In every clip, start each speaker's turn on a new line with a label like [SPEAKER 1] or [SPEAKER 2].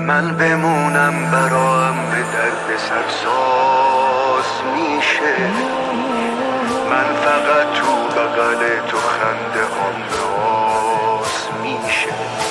[SPEAKER 1] من بمونم برام به درد سرساز میشه. من فقط تو بغل تو خنده هم راز میشه.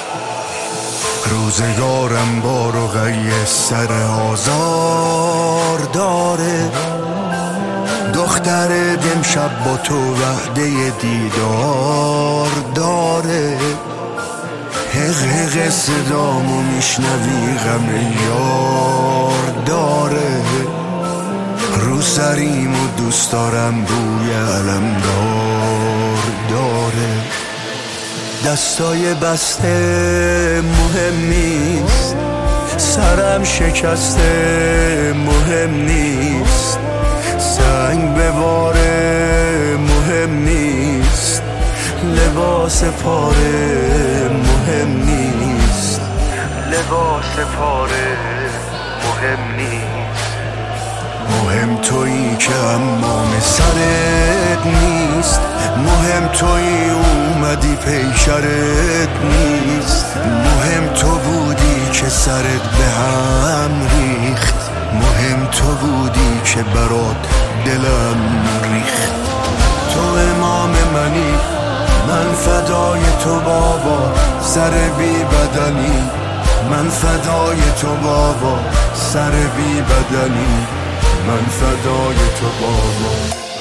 [SPEAKER 1] روزگارم با رقیه سر آزار داره. دختر امشب با تو وعده دیدار داره. حق حق صدامو میشنوی غم یار داره. رو سریمو دوست دارم بوی علمدار داره. دستای بسته مهم نیست. سرم شکسته مهم نیست. سنگ به باره مهم نیست. لباس پاره مهم نیست. لباس پاره مهم نیست. مهم تویی که امام سرت نیست. مهم تویی اومدی پیکرت نیست. مهم تو بودی که سرت به هم ریخت. مهم تو بودی که برات دلم ریخت. تو امام منی، من فدای تو بابا. سر بی بدنی، من فدای تو بابا. سر بی بدنی، من فدای تو بابا.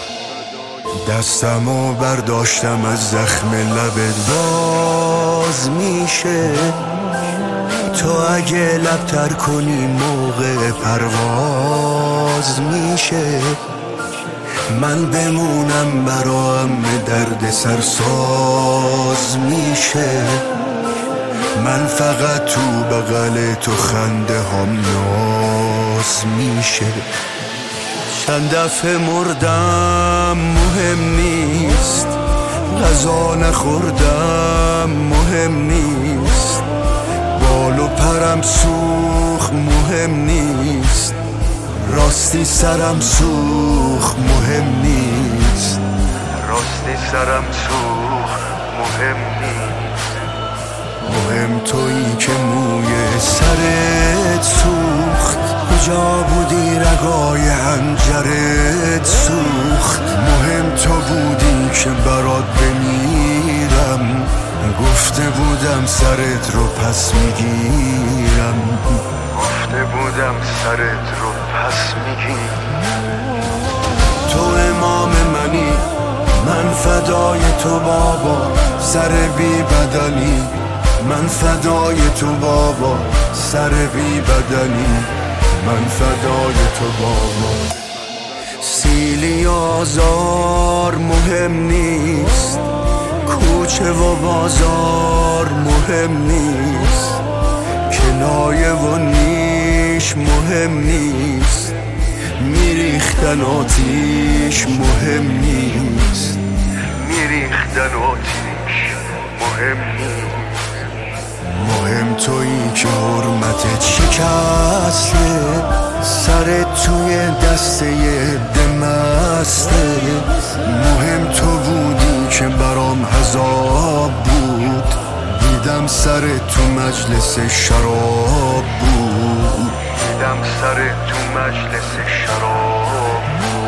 [SPEAKER 1] دستمو برداشتم از زخم لبت باز میشه. تو اگه لب تر کنی موقع پرواز میشه. من بمونم برام درد سرساز میشه. من فقط تو بغل تو خنده هم ناز میشه. چند دفعه مردم مهم نیست. غذا نخوردم مهم نیست. بال و پرم سوخت مهم نیست. راستی سرم سوخت مهم نیست. راستی سرم سوخت مهم نیست. مهم تویی که موی سرت سوخت. کجا بودی رگای حنجرت سوخت. مهم تو بودی که برات بمیرم. گفته بودم سرت رو پس میگیرم. گفته بودم سرت رو پس میگیرم. تو امام منی، من فدای تو بابا. سر بی بدنی، من فدای تو بابا. سر بی بدنی، من فدای تو بابا. سیلی آزار مهم نیست. کوچه و بازار مهم نیست. کنایه و نیش مهم نیست. میریختن آتیش مهم نیست. میریختن آتیش مهم نیست. مهم تویی که حرمتت شکسته. سرت توی دسته دمسته. مهم تو بودی که برام عذاب بود. دیدم سرت تو مجلس شراب بود. دیدم سرت تو مجلس شراب.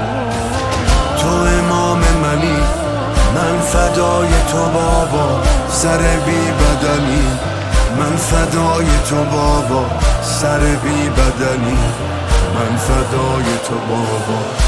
[SPEAKER 1] تو امام منی، من فدای تو بابا. سر بی بدنی، من فدای تو بابا. سر بی بدنی، من فدای تو بابا.